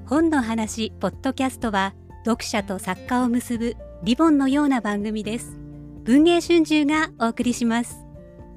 本の話ポッドキャストは読者と作家を結ぶリボンのような番組です。文藝春秋がお送りします。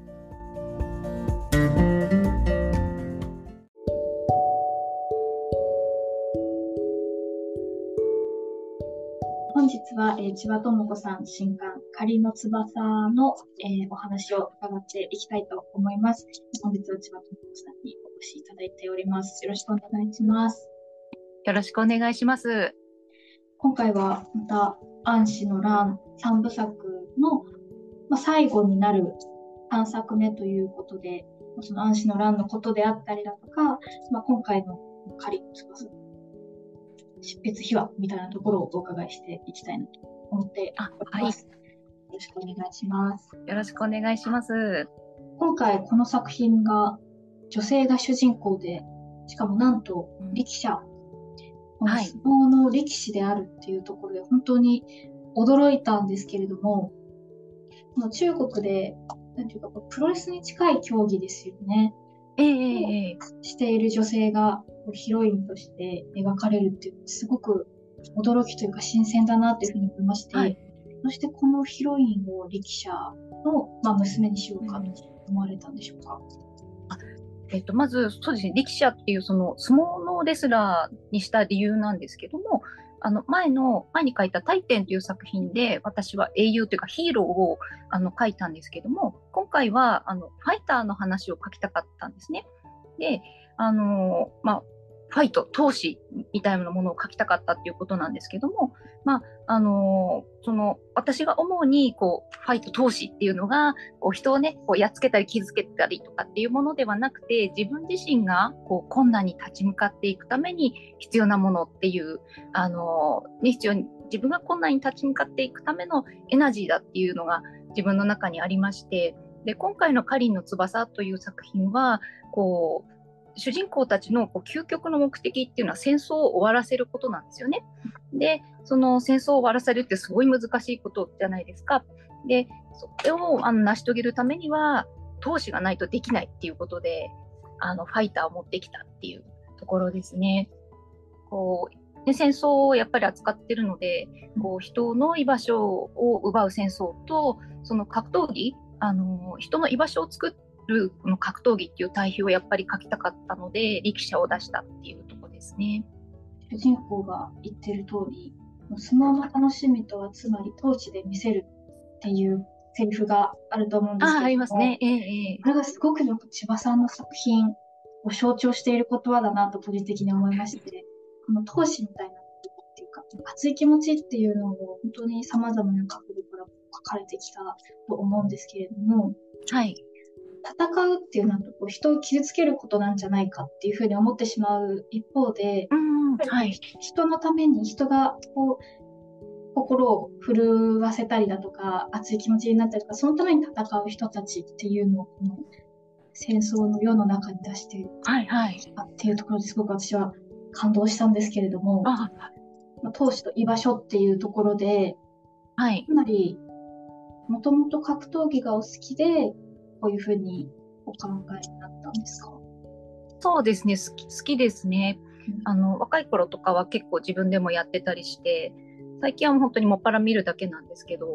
本日は、千葉智子さん新刊仮の翼の、お話を伺っていきたいと思います。本日は千葉智子さんにお越しいただいております。よろしくお願いします。 よろしくお願いします。 今回はまた安氏の乱3部作の、最後になる3作目ということで、その安氏の乱のことであったりだとか、今回の仮の翼執筆秘話みたいなところをお伺いしていきたいなと思っております。よろしくお願いします。 よろしくお願いします。 今回この作品が女性が主人公で、しかもなんと力者、相撲の力士であるっていうところで本当に驚いたんですけれども、この中国でなんていうかプロレスに近い競技ですよね。している女性がヒロインとして描かれるっていうのはすごく驚きというか新鮮だなというふうに思いまして、そしてこのヒロインを力者の、娘にしようかと思われたんでしょうか。 まずそうですね、力者っていうその相撲のレスラーにした理由なんですけども、前に書いた大天という作品で私は英雄というかヒーローを書いたんですけども、今回はファイターの話を書きたかったんですね。で、ファイト、闘志みたいなものを書きたかったっていうことなんですけども、その私が思うにファイト、闘志っていうのが人をねやっつけたり傷つけたりとかっていうものではなくて、自分自身が困難に立ち向かっていくために必要なものっていう自分が困難に立ち向かっていくためのエナジーだっていうのが自分の中にありまして、で今回のカリンの翼という作品は主人公たちの究極の目的っていうのは戦争を終わらせることなんですよね。で、その戦争を終わらせるってすごい難しいことじゃないですか。で、それを成し遂げるためには闘志がないとできないっていうことで、ファイターを持ってきたっていうところですね。戦争をやっぱり扱ってるので、人の居場所を奪う戦争と、その格闘技、人の居場所を作ってこの格闘技っていう対比をやっぱり書きたかったので力者を出したっていうところですね。 主人公が言ってる通り、相撲の楽しみとはつまり闘志で見せるっていうセリフがあると思うんですけども、 ありますね。 これがすごく千葉さんの作品を象徴している言葉だなと個人的に思いまして、この闘志みたいなっていうか熱い気持ちっていうのを本当に様々な角度から書かれてきたと思うんですけれども、戦うっていうのは人を傷つけることなんじゃないかっていうふうに思ってしまう一方で、人のために人が心を震わせたりだとか熱い気持ちになったりとか、そのために戦う人たちっていうのをこの戦争の世の中に出しているっていうところですごく私は感動したんですけれども、闘志と居場所っていうところで、かなりもともと格闘技がお好きでこういうふうにお考えになったんですか？ そうですね、好きですね。若い頃とかは結構自分でもやってたりして、最近は本当にもっぱら見るだけなんですけど、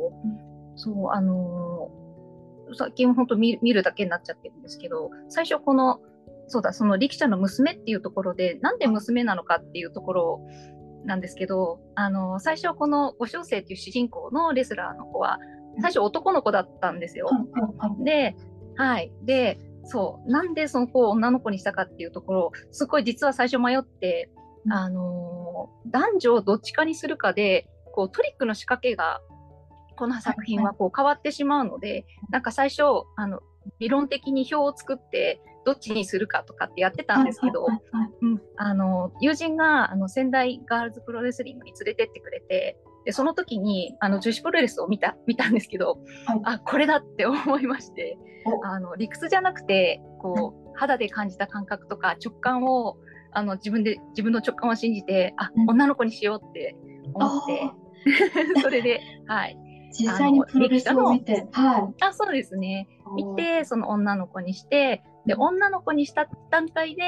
最近本当見るだけになっちゃってるんですけど、最初その力者の娘っていうところで、なんで娘なのかっていうところなんですけど、最初この五小生っていう主人公のレスラーの子は最初男の子だったんですよ。で、なんでその子を女の子にしたかっていうところ、すごい実は最初迷って、男女をどっちかにするかでトリックの仕掛けがこの作品は変わってしまうので、なんか最初理論的に表を作ってどっちにするかとかってやってたんですけど、友人が仙台ガールズプロレスリングに連れてってくれて、でその時に女子プロレスを見たんですけど、これだって思いまして、理屈じゃなくて肌で感じた感覚とか直感を自分の直感を信じて女の子にしようって思ってそれで実際にプロレスを見て、 そうですね、見てその女の子にして、で女の子にした段階で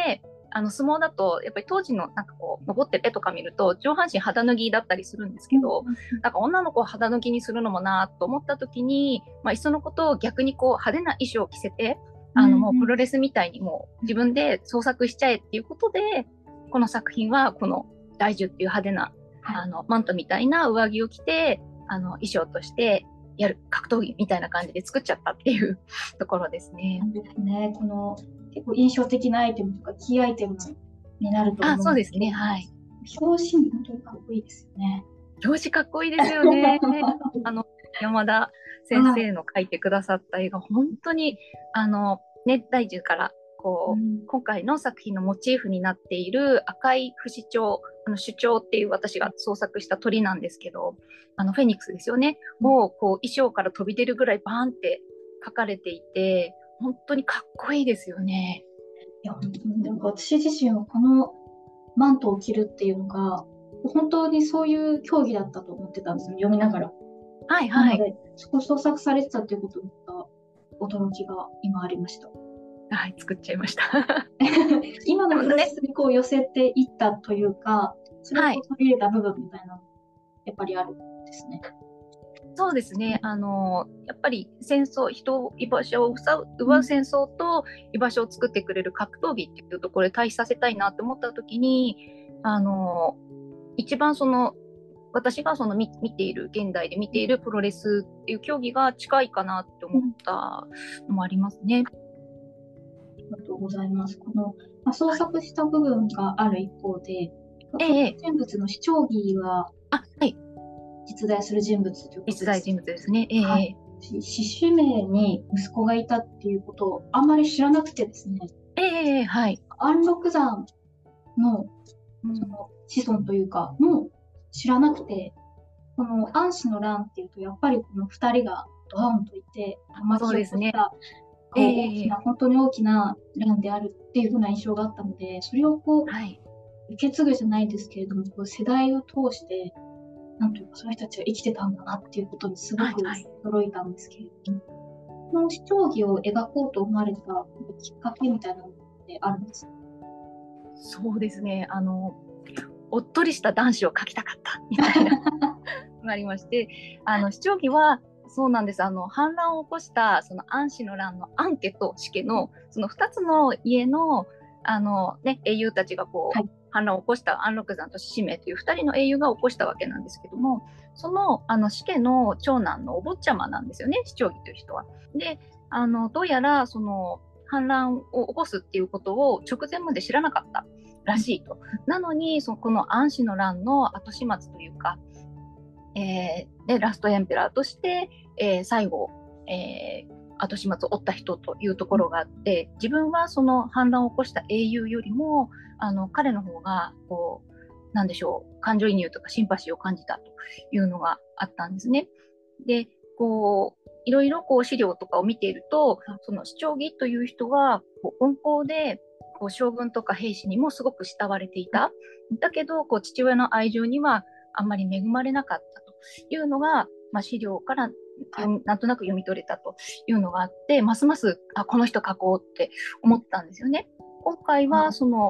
相撲だとやっぱり当時のなんかこう残ってる絵とか見ると上半身肌脱ぎだったりするんですけど、なんか女の子を肌脱ぎにするのもなと思った時に、いっそのことを逆にこう派手な衣装を着せて、もうプロレスみたいにもう自分で創作しちゃえっていうことで、この作品はこの大樹っていう派手なマントみたいな上着を着て衣装としてやる格闘技みたいな感じで作っちゃったっていうところですね。 そうですね。この結構印象的なアイテムとかキーアイテムになると思うんですけど。 そうですね。はい。 表紙本当にかっこいいですよね。 表紙かっこいいですよね。山田先生の描いてくださった絵が本当に大樹からこう、今回の作品のモチーフになっている赤い不死鳥、主鳥っていう私が創作した鳥なんですけど、フェニックスですよね、をこう衣装から飛び出るぐらいバーンって描かれていて、本当にかっこいいですよね。 いや、本当になんか私自身はこのマントを着るっていうのが本当にそういう競技だったと思ってたんですよ、読みながら。 はいはい。 なのでそこ創作されてたっていうことに驚きが今ありました。 はい、作っちゃいました。 今のプロレスにこう寄せていったというか、それを取り入れた部分みたいなのやっぱりあるんですね。 そうですね。やっぱり戦争、人、居場所を奪う戦争と居場所を作ってくれる格闘技っていうところで対比させたいなと思った時に、一番私が見ている、現代で見ているプロレスっていう競技が近いかなって思ったのもありますね。 ありがとうございます。この、創作した部分がある一方で、人物の視聴儀は、実在する人物ということです。 実在人物ですね。 獅子名に息子がいたっていうことをあんまり知らなくてですね。 はい。 安禄山のその子孫というかも知らなくて、この安史の乱っていうとやっぱりこの2人がドーンといて巻き起こした大きな、本当に大きな乱であるっていう風な印象があったので、それをこう、受け継ぐじゃないですけれども、こう世代を通してなんというかそういう人たちが生きてたんだなっていうことにすごく驚いたんですけれども、この視聴儀を描こうと思われたきっかけみたいなのってあるんですか？ そうですね。おっとりした男子を描きたかったみたいながありまして、視聴儀はそうなんです。反乱を起こしたその安史の乱の安家と死家のその2つの家の英雄たちがこう、反乱を起こした安禄山と獅子名という2人の英雄が起こしたわけなんですけども、その死家の長男のお坊ちゃまなんですよね、視聴儀という人は。で、どうやらその反乱を起こすっていうことを直前まで知らなかったらしいと。なのにこの安史の乱の後始末というか、でラストエンペラーとして、最後、後始末を負った人というところがあって、自分はその反乱を起こした英雄よりも彼の方がこうなんでしょう、感情移入とかシンパシーを感じたというのがあったんですね。でこういろいろこう資料とかを見ていると、その視聴儀という人はこう温厚でこう将軍とか兵士にもすごく慕われていた。だけどこう父親の愛情にはあんまり恵まれなかったというのが、資料からなんとなく読み取れたというのがあって、ますますこの人書こうって思ったんですよね。今回はその、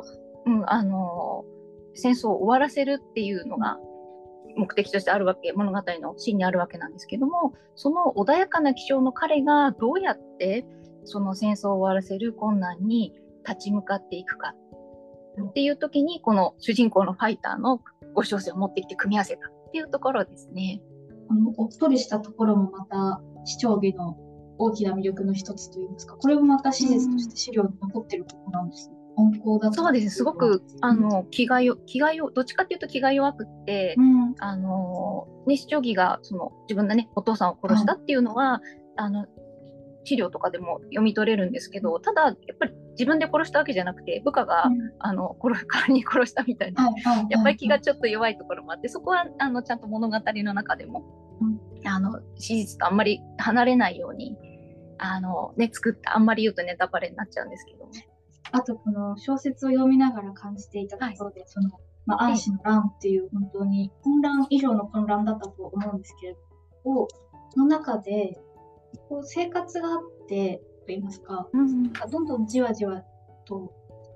戦争を終わらせるっていうのが目的としてあるわけ、物語の芯にあるわけなんですけども、その穏やかな気性の彼がどうやってその戦争を終わらせる困難に立ち向かっていくかっていう時に、この主人公のファイターの5小節を持ってきて組み合わせたっていうところですね。 おっとりしたところもまた視聴儀の大きな魅力の一つといいますか、これもまた史実として資料に残ってるところなんですね。温厚だった。 そうですね、すごく気がどっちかっていうと気が弱くって、視聴儀が自分のねお父さんを殺したっていうのは、資料とかでも読み取れるんですけど、ただやっぱり自分で殺したわけじゃなくて部下が、仮に殺したみたいな、やっぱり気がちょっと弱いところもあって、そこはちゃんと物語の中でも、史実とあんまり離れないように作った。あんまり言うとネタバレになっちゃうんですけど、 あとこの小説を読みながら感じていたところで、安史の乱っていう本当に混乱以上の混乱だったと思うんですけれど、その中でこう生活があってと言いますか、どんどんじわじわと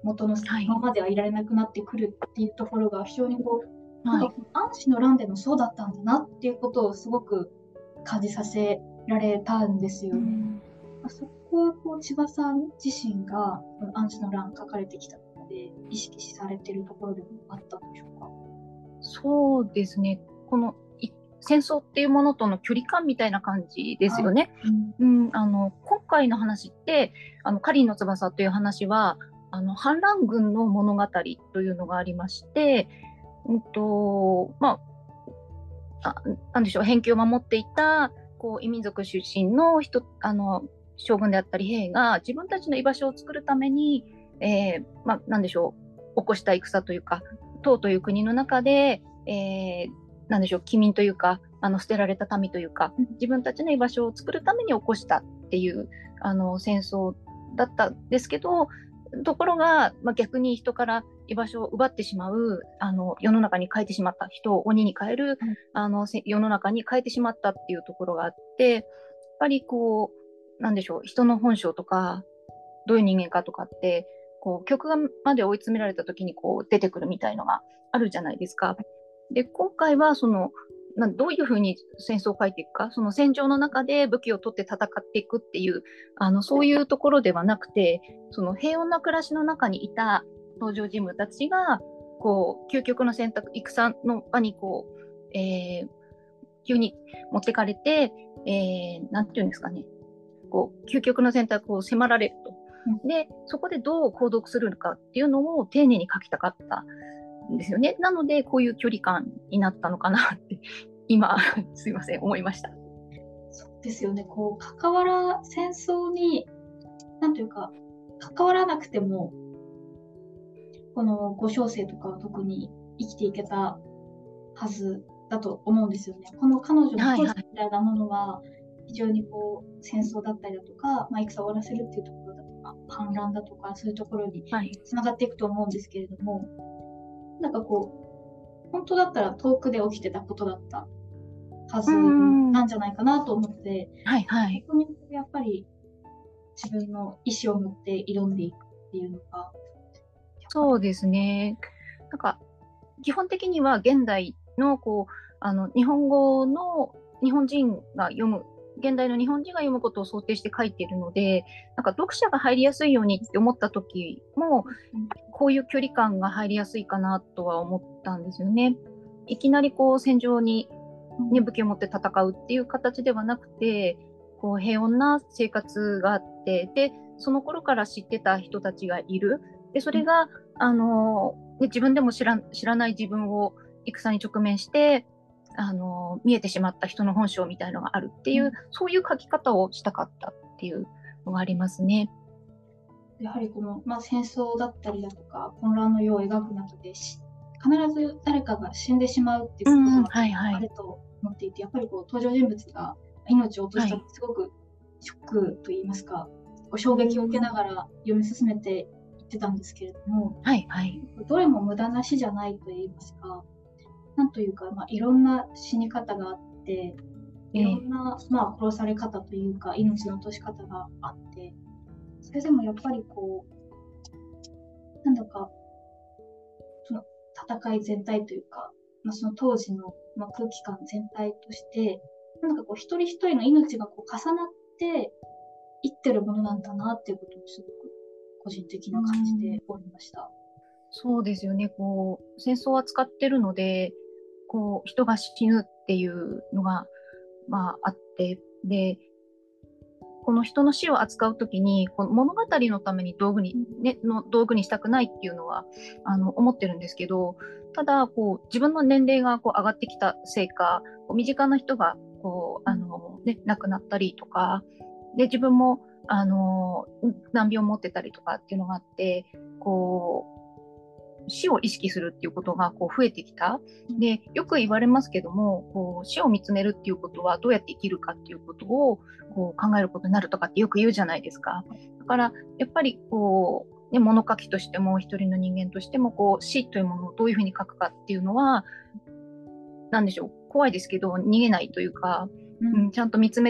元のはいままではいられなくなってくるっていうところが非常にこう、 はいなんか安氏の乱でもそうだったんだなっていうことをすごく感じさせられたんですよね。そこはこう千葉さん自身が安氏の乱書かれてきたので意識されているところでもあったんでしょうか。 そうですね。この戦争っていうものとの距離感みたいな感じですよね。今回の話ってカリンの翼という話は反乱軍の物語というのがありまして、まあ、なんでしょう、辺境を守っていたこう異民族出身の将軍であったり兵が自分たちの居場所を作るために、なんでしょう、起こした戦というか、唐という国の中で、なんでしょう、帰民というか捨てられた民というか、自分たちの居場所を作るために起こしたっていう戦争だったんですけど、ところが、逆に人から居場所を奪ってしまう世の中に変えてしまった、人を鬼に変える、世の中に変えてしまったっていうところがあって、やっぱりこうなんでしょう、人の本性とかどういう人間かとかってこう曲まで追い詰められた時にこう出てくるみたいのがあるじゃないですか。で今回はどういうふうに戦争を書いていくか、その戦場の中で武器を取って戦っていくっていうそういうところではなくて、その平穏な暮らしの中にいた登場人物たちがこう究極の選択、戦の場にこう、急に持ってかれて、なんていうんですかね、こう究極の選択を迫られると。でそこでどう行動するのかっていうのを丁寧に書きたかったんですよね。なのでこういう距離感になったのかなって今すいません思いました。 そうですよね。こう戦争になんというか関わらなくてもこの五小生とかは特に生きていけたはずだと思うんですよね。この彼女の当時みたいなものは非常にこう戦争だったりだとか、戦を終わらせるっていうところだとか、反乱だとかそういうところにつながっていくと思うんですけれども、なんかこう本当だったら遠くで起きてたことだったはずなんじゃないかなと思って、ここにやっぱり自分の意思を持って挑んでいくっていうのが。 そうですね。なんか基本的には現代のこう日本語の日本人が読む、現代の日本人が読むことを想定して書いているので、なんか読者が入りやすいようにって思った時も、こういう距離感が入りやすいかなとは思ったんですよね。いきなりこう戦場に、武器を持って戦うっていう形ではなくて、こう平穏な生活があって、でその頃から知ってた人たちがいる。でそれが自分でも知らない自分を戦に直面して見えてしまった人の本性みたいのがあるっていう、そういう書き方をしたかったっていうのがありますね。 やはりこの、戦争だったりだとか混乱の世を描く中で必ず誰かが死んでしまうっていうことがあると思っていて、やっぱりこう登場人物が命を落としたってすごくショックといいますか、衝撃を受けながら読み進めていってたんですけれども、どれも無駄な死じゃないといいますか、なんというか、いろんな死に方があって、いろんな、殺され方というか命の落とし方があって、それでもやっぱりこうなんだかその戦い全体というか、その当時の、空気感全体としてなんかこう一人一人の命がこう重なっていってるものなんだなっていうことをすごく個人的な感じでおりました。 そうですよね。こう戦争を扱ってるので、こう人が死ぬっていうのが、あって、でこの人の死を扱うときにこの物語のために道具にしたくないっていうのは思ってるんですけど、ただこう自分の年齢がこう上がってきたせいか、身近な人がこう、亡くなったりとかで、自分も難病を持ってたりとかっていうのがあって、こう死を意識するっていうことがこう増えてきた。でよく言われますけども、こう死を見つめるっていうことはどうやって生きるかっていうことをこう考えることになるとかってよく言うじゃないですか。だからやっぱりこう、物書きとしても一人の人間としてもこう死というものをどういうふうに書くかっていうのは、なんでしょう、怖いですけど逃げないというか、ちゃんと見つめて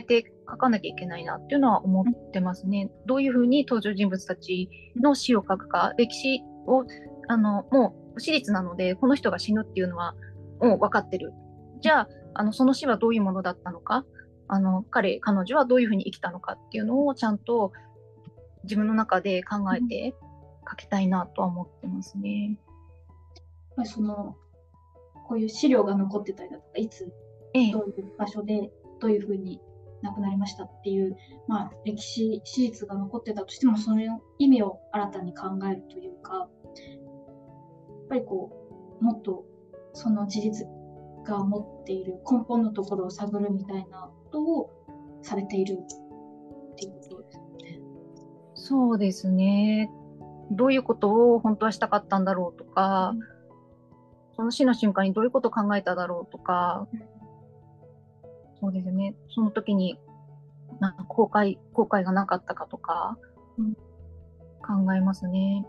書かなきゃいけないなっていうのは思ってますね。どういうふうに登場人物たちの死を書くか、歴史をもう史実なので、この人が死ぬっていうのはもう分かってる。じゃあ、その死はどういうものだったのか、彼女はどういうふうに生きたのかっていうのをちゃんと自分の中で考えて書きたいなとは思ってますね。 やっぱりこういう資料が残ってたりだとか、いつ、 ええ、 どういう場所で、どういうふうに亡くなりましたっていう、まあ、歴史、史実が残ってたとしても、その意味を新たに考えるというか、やっぱりもっとその事実が持っている根本のところを探るみたいなことをされているっていうことですよね。 そうですね。どういうことを本当はしたかったんだろうとか、その死の瞬間にどういうことを考えただろうとか、そうですね。その時になんか後悔がなかったかとか、考えますね。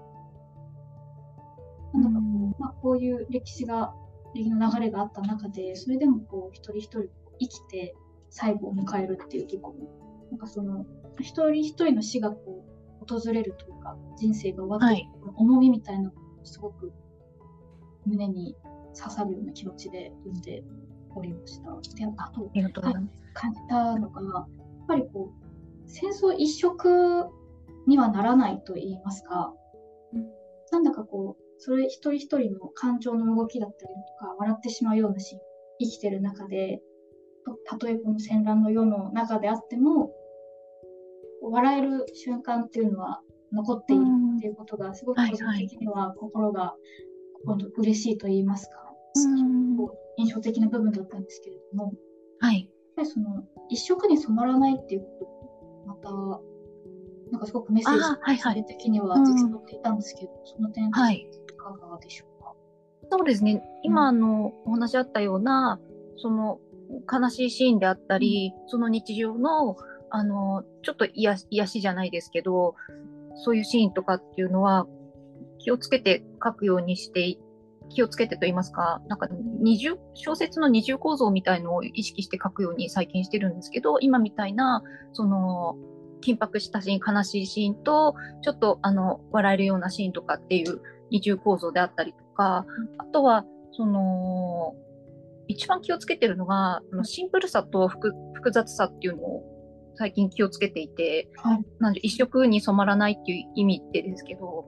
なんだかまあ、こういう歴の流れがあった中で、それでも一人一人生きて最後を迎えるっていうところ、なんか一人一人の死が訪れるというか、人生が終わっていく重みみたいなのをすごく胸に刺さるような気持ちで読んでおりました。で、あと、感じたのが、やっぱり戦争一色にはならないと言いますか、なんだかそれ一人一人の感情の動きだったりとか、笑ってしまうようなシーン、生きてる中で、たとえこの戦乱の世の中であっても、笑える瞬間っていうのは残っているっていうことが、すごく個人的には心が嬉しいと言いますか、印象的な部分だったんですけれども、 はい。 やっぱり一色に染まらないっていうことまた、なんかすごくメッセージ的には実装っていたんですけど、その点、いかがでしょうか。 そうですね。今お話あったような、その悲しいシーンであったり、その日常の、ちょっと癒しじゃないですけど、そういうシーンとかっていうのは、気をつけて書くようにして、気をつけてと言いますか、なんか小説の二重構造みたいのを意識して書くように最近してるんですけど、今みたいな、緊迫したシーン、悲しいシーンと、ちょっと笑えるようなシーンとかっていう二重構造であったりとか、あとは、一番気をつけてるのが、シンプルさと複雑さっていうのを最近気をつけていて、なんで一色に染まらないっていう意味でですけど、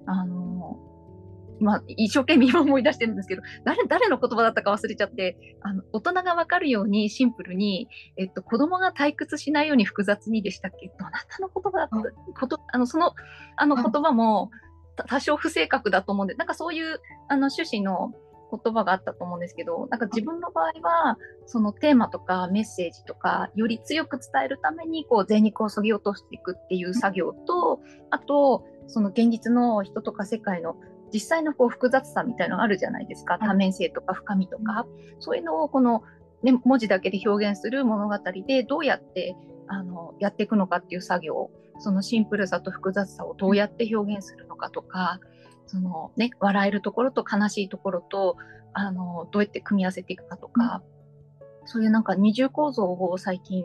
一生懸命今思い出してるんですけど、誰の言葉だったか忘れちゃって、大人がわかるようにシンプルに、子供が退屈しないように複雑にでしたっけ？どなたの言葉だったその言葉も多少不正確だと思うんで、なんかそういう趣旨の言葉があったと思うんですけど、なんか自分の場合は、そのテーマとかメッセージとか、より強く伝えるために、全肉を削ぎ落としていくっていう作業と、あと、その現実の人とか世界の実際の複雑さみたいなのがあるじゃないですか。多面性とか深みとか。そういうのを文字だけで表現する物語でどうやってやっていくのかっていう作業、そのシンプルさと複雑さをどうやって表現するのかとか、笑えるところと悲しいところとどうやって組み合わせていくかとか、そういうなんか二重構造を最近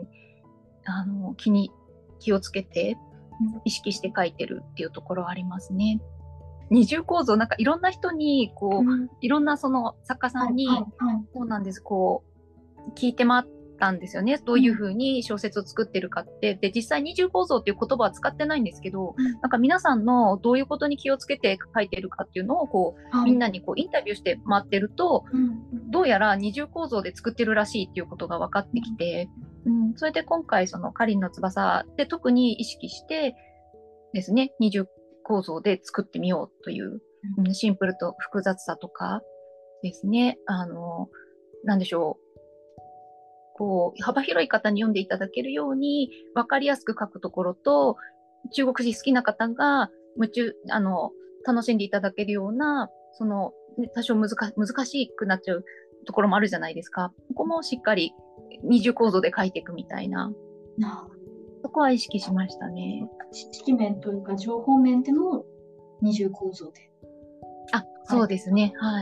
気をつけて意識して書いてるっていうところはありますね。二重構造、なんかいろんな人にいろんなその作家さんに、そうなんです、聞いて回ったんですよね。どういうふうに小説を作ってるかって。で、実際二重構造っていう言葉は使ってないんですけど、なんか皆さんのどういうことに気をつけて書いてるかっていうのをみんなにインタビューして回ってると、どうやら二重構造で作ってるらしいっていうことが分かってきて、それで今回そのカリンの翼で特に意識してですね、二重構造で作ってみようという、シンプルと複雑さとかですね、なんでしょう、幅広い方に読んでいただけるように分かりやすく書くところと、中国史好きな方が楽しんでいただけるような、多少難しくなっちゃうところもあるじゃないですか。ここもしっかり二重構造で書いていくみたいな。そこは意識しましたね。 知識面というか情報面でも二重構造で。 そうですね。はい。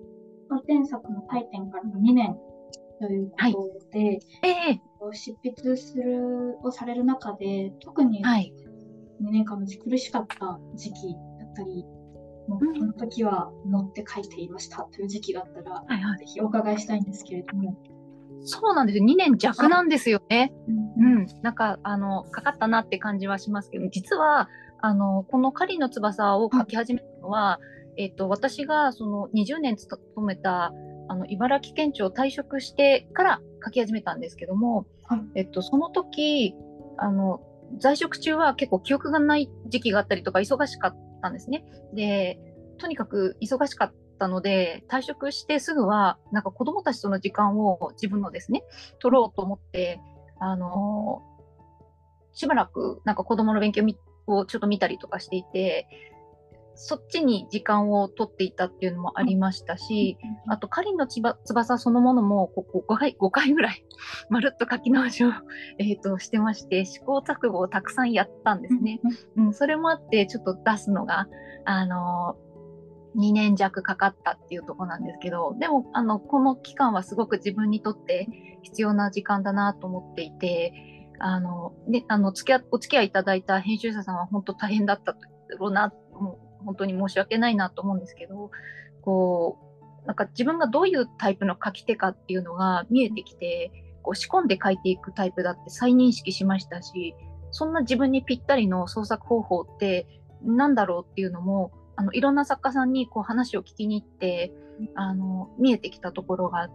今回は、前作のタイテンからの2年というはい。 ことで、 ええ、 執筆をされる中で、特にはい。 2年間の苦しかった時期だったり、もうこのうん。 時は乗って書いていましたという時期があったら、 はいはい。 ぜひお伺いしたいんですけれども。 そうなんですよ。2年弱なんですよね。 うんうん。 うん。なんか、かかったなって感じはしますけど、実は、この狩りの翼をはい。 書き始めたのは、私がその20年勤めた、茨城県庁を退職してから書き始めたんですけども、 はい。 その時、あの、在職中は結構記憶がない時期があったりとか忙しかったんですね。で、とにかく忙しかったので、退職してすぐは、なんか子供たちとの時間を自分のですね、取ろうと思って、あの、しばらくなんか子供の勉強をちょっと見たりとかしていて、そっちに時間を取っていたっていうのもありましたし、あと、狩りの翼そのものも、ここ5回ぐらい、まるっと書き直しを、してまして、試行錯誤をたくさんやったんですね。うん、それもあって、ちょっと出すのが、あの、2年弱かかったっていうところなんですけど、でも、この期間はすごく自分にとって必要な時間だなと思っていて、お付き合いいただいた編集者さんは本当大変だっただろうな、もう本当に申し訳ないなと思うんですけど、こなんか自分がどういうタイプの書き手かっていうのが見えてきて、こう仕込んで書いていくタイプだって再認識しましたし、そんな自分にぴったりの創作方法ってなんだろうっていうのも、いろんな作家さんにこう話を聞きに行って、見えてきたところがあって、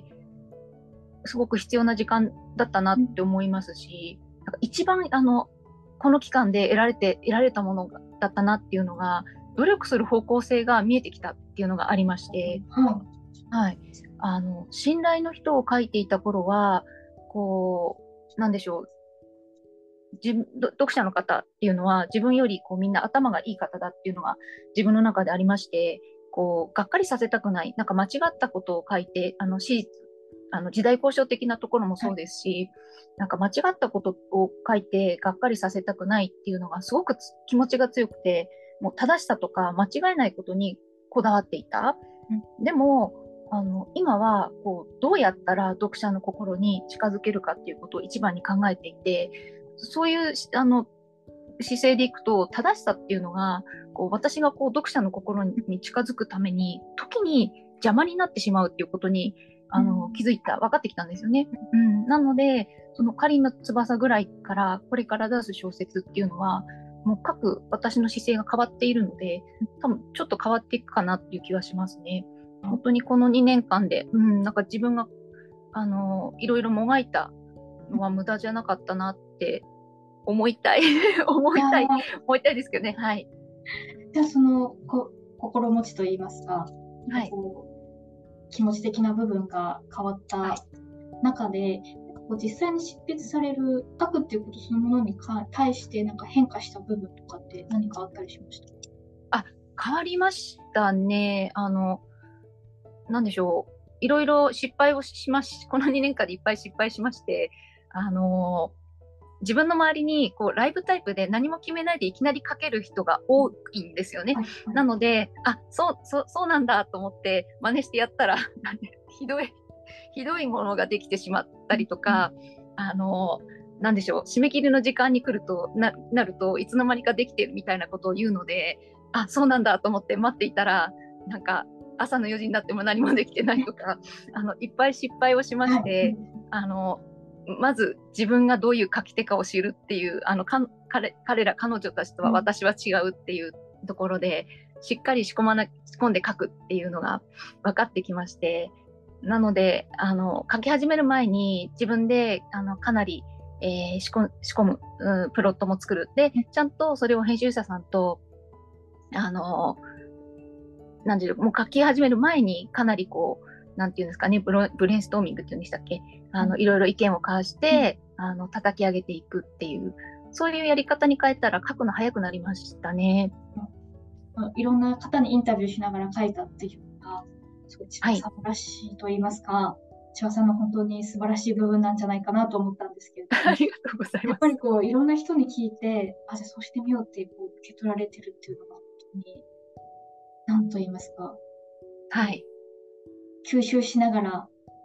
すごく必要な時間だったなって思いますし、なんか一番この期間で得られたものだったなっていうのが、努力する方向性が見えてきたっていうのがありまして、 ははい。信頼の人を書いていた頃は、こなんでしょう、読者の方っていうのは自分よりこうみんな頭がいい方だっていうのが自分の中でありまして、がっかりさせたくない、なんか間違ったことを書いて、時代交渉的なところもそうですし、なんか間違ったことを書いてがっかりさせたくないっていうのがすごく気持ちが強くて、もう正しさとか間違えないことにこだわっていた。でも、今はどうやったら読者の心に近づけるかっていうことを一番に考えていて、そういう姿勢でいくと、正しさっていうのが、私が読者の心に近づくために、時に邪魔になってしまうっていうことに、分かってきたんですよね。うん。なので、その狩りの翼ぐらいから、これから出す小説っていうのは、もう私の姿勢が変わっているので、多分ちょっと変わっていくかなっていう気はしますね。本当にこの2年間で、なんか自分が、いろいろもがいたのは無駄じゃなかったなって思いたい思い。 いたい、思いたいですけどね。はい。 じゃあ心持ちといいますか、 はい。 気持ち的な部分が変わったはい。 中で、実際に執筆される書くっていうことそのものに対して変化した部分とかって何かあったりしました？ あ、変わりましたね。なんでしょう。いろいろ失敗をしまし、この2年間でいっぱい失敗しまして、あの、自分の周りにライブタイプで何も決めないでいきなり書ける人が多いんですよね。 はいはい。 なので、そうなんだと思って真似してやったら、ひどい、ひどいものができてしまったりとか、なんでしょう、締め切りの時間に来るとなるといつの間にかできてるみたいなことを言うので、そうなんだと思って待っていたら、なんか朝の4時になっても何もできてないとか、いっぱい失敗をしまはい。 して、まず自分がどういう書き手かを知るっていう、彼女たちとは私は違うっていうところで、しっかり仕込んで書くっていうのが分かってきまして、なので、書き始める前に自分で、かなり、仕込む、プロットも作る。で、ちゃんとそれを編集者さんと、あの、なんていうもう書き始める前にかなりなんていうんですかね、ブレインストーミングっていうんでしたっけ、いろいろ意見を交わして、叩き上げていくっていう、そういうやり方に変えたら書くの早くなりましたね。 いろんな方にインタビューしながら書いたっていうのが、すごい千葉さんらしいと言いますか、千葉さんの本当に素晴らしい部分なんじゃないかなと思ったんですけれども、 ありがとうございやっます。 ぱりいろんな人に聞いて、じゃあそうしてみようって受け取られてるっていうのが本当に、なんと言いますか、 はい。 吸収しながら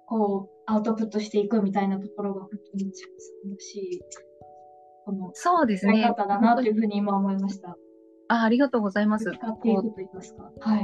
こう、アウトプットしていくみたいなところが本当に千葉さんらしい、この、 そうです使いね。 方だなというふうに今思いました。 ありがとうございます。 使っていくと言いますか。はい。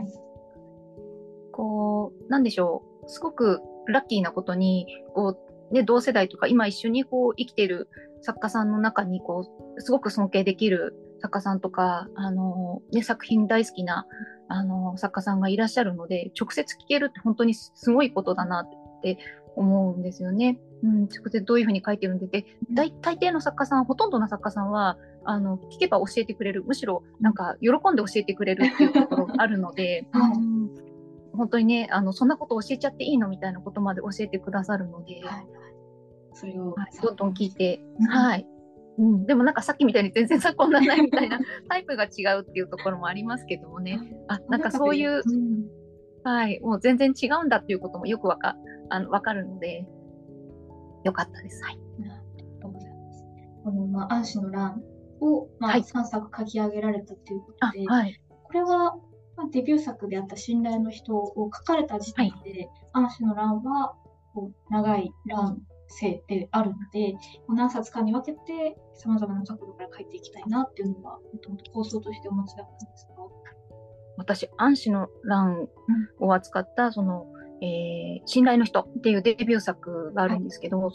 なんでしょう。すごくラッキーなことに、同世代とか、今一緒に生きている作家さんの中に、すごく尊敬できる作家さんとか、作品大好きな、作家さんがいらっしゃるので、直接聞けるって本当にすごいことだなって思うんですよね。直接どういうふうに書いてるんで、大抵の作家さん、ほとんどの作家さんは、聞けば教えてくれる。むしろ、なんか、喜んで教えてくれるっていうところがあるので、本当にね、そんなこと教えちゃっていいのみたいなことまで教えてくださるので、 それを、 どんどん聞いて、でもなんかさっきみたいに全然参考にならないみたいなタイプが違うっていうところもありますけどもね、なんかそういう、もう全然違うんだっていうこともよくわかるので、よかったです。はい。 ありがとうございます。この、安氏の乱を、3作書き上げられたということで、これは、デビュー作であった信頼の人を書かれた時点で、安氏の乱は長い乱世であるので、何冊かに分けて様々な角度から書いていきたいなっていうのは、もともと構想としてお持ちだったんですか？ 私、安氏の乱を扱った、信頼の人っていうデビュー作があるんですけど、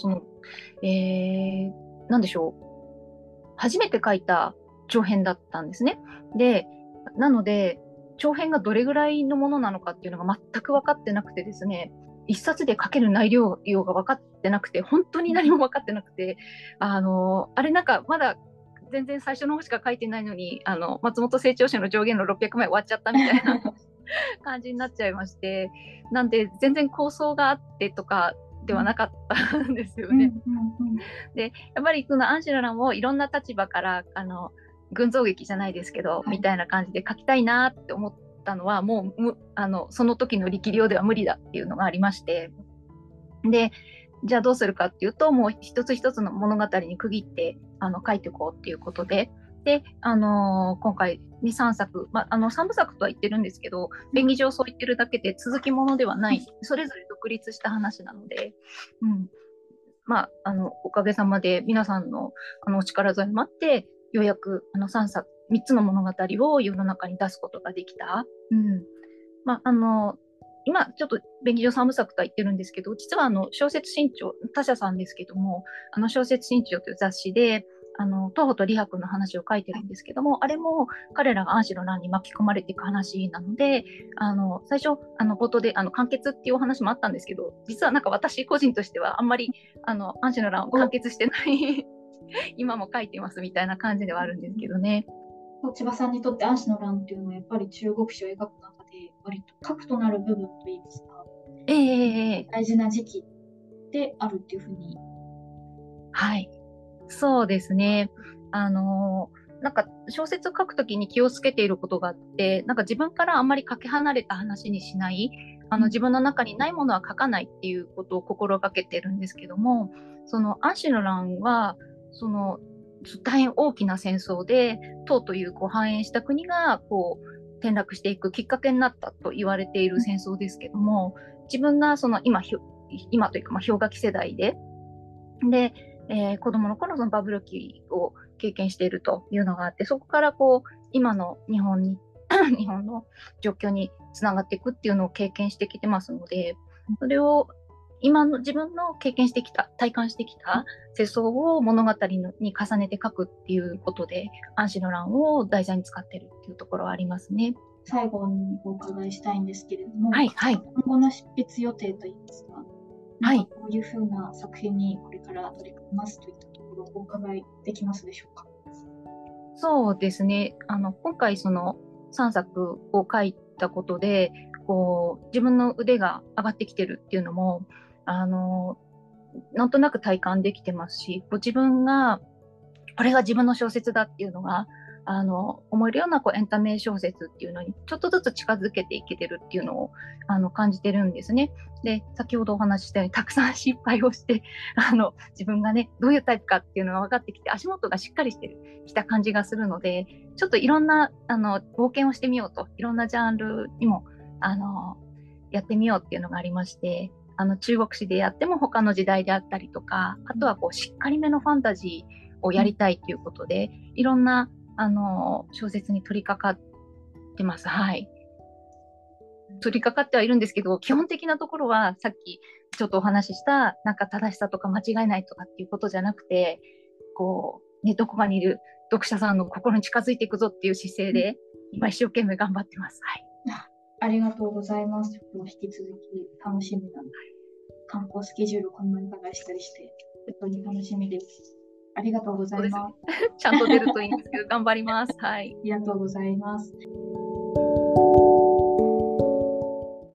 なんでしょう。初めて書いた長編だったんですね。で、なので、長編がどれぐらいのものなのかっていうのが全く分かってなくてですね、一冊で書ける内容が分かってなくて、本当に何も分かってなくて、あれなんかまだ全然最初の方しか書いてないのに、松本清張氏の上限の600枚終わっちゃったみたいな感じになっちゃいまして、なんで全然構想があってとかではなかったんですよね。で、やっぱりそのアンシュラランをいろんな立場から、群像劇じゃないですけど、みたいな感じで書きたいなって思ったのは、もうその時の力量では無理だっていうのがありまして、で、じゃあどうするかっていうと、もう一つ一つの物語に区切って書いていこうっていうことで、今回2、3作、3部作とは言ってるんですけど、便宜上そう言ってるだけで続きものではない、それぞれ独立した話なので、おかげさまで皆さんのお力添えもあって、ようやく3つの物語を世の中に出すことができた。今ちょっと便宜上3部作とは言ってるんですけど、実は小説新潮、他社さんですけども、小説新潮という雑誌で、徒歩と李白の話を書いてるんですけども、あれも彼らが安氏の乱に巻き込まれていく話なので、最初冒頭で完結っていうお話もあったんですけど、実はなんか私個人としてはあんまり安氏の乱を完結してない今も書いてますみたいな感じではあるんですけどね。 千葉さんにとって安氏の乱っていうのはやっぱり中国史を描く中で割と核となる部分といいますか、大事な時期であるっていうふうに。 はい、そうですね。なんか小説を書くときに気をつけていることがあって、なんか自分からあんまりかけ離れた話にしない、自分の中にないものは書かないっていうことを心がけてるんですけども、その安氏の乱は大変大きな戦争で、唐という繁栄した国が転落していくきっかけになったと言われている戦争ですけども、自分が今というか氷河期世代で、子供の頃そのバブル期を経験しているというのがあって、そこから今の日本の状況につながっていくっていうのを経験してきてますので、それを今の自分の経験してきた、体感してきた世相を物語に重ねて書くっていうことで、安氏の乱を題材に使ってるっていうところはありますね。 最後にお伺いしたいんですけれども、 今後の執筆予定といいますか、こういうふうな作品にこれから取り組みますといったところをお伺いできますでしょうか？ そうですね。今回その3作を書いたことで、自分の腕が上がってきてるっていうのも、なんとなく体感できてますし、自分が、これが自分の小説だっていうのが、思えるようなエンタメ小説っていうのにちょっとずつ近づけていけてるっていうのを感じてるんですね。で、先ほどお話ししたようにたくさん失敗をして自分がね、どういうタイプかっていうのが分かってきて、足元がしっかりしてきた感じがするので、ちょっといろんな冒険をしてみようと、いろんなジャンルにもやってみようっていうのがありまして、 中国史でやっても他の時代であったりとか、あとはこうしっかりめのファンタジーをやりたいということで、いろんな小説に取り掛かってます。はい。取り掛かってはいるんですけど、基本的なところはさっきちょっとお話ししたなんか正しさとか間違いないとかっていうことじゃなくて、こうね、どこかにいる読者さんの心に近づいていくぞっていう姿勢で今一生懸命頑張ってます。はい。 ありがとうございます。引き続き楽しみな観光スケジュールをこんなに伺いしたりして、本当に楽しみです。ありがとうございます。 ちゃんと出るといいんですけど、頑張ります。はい。 ありがとうございます。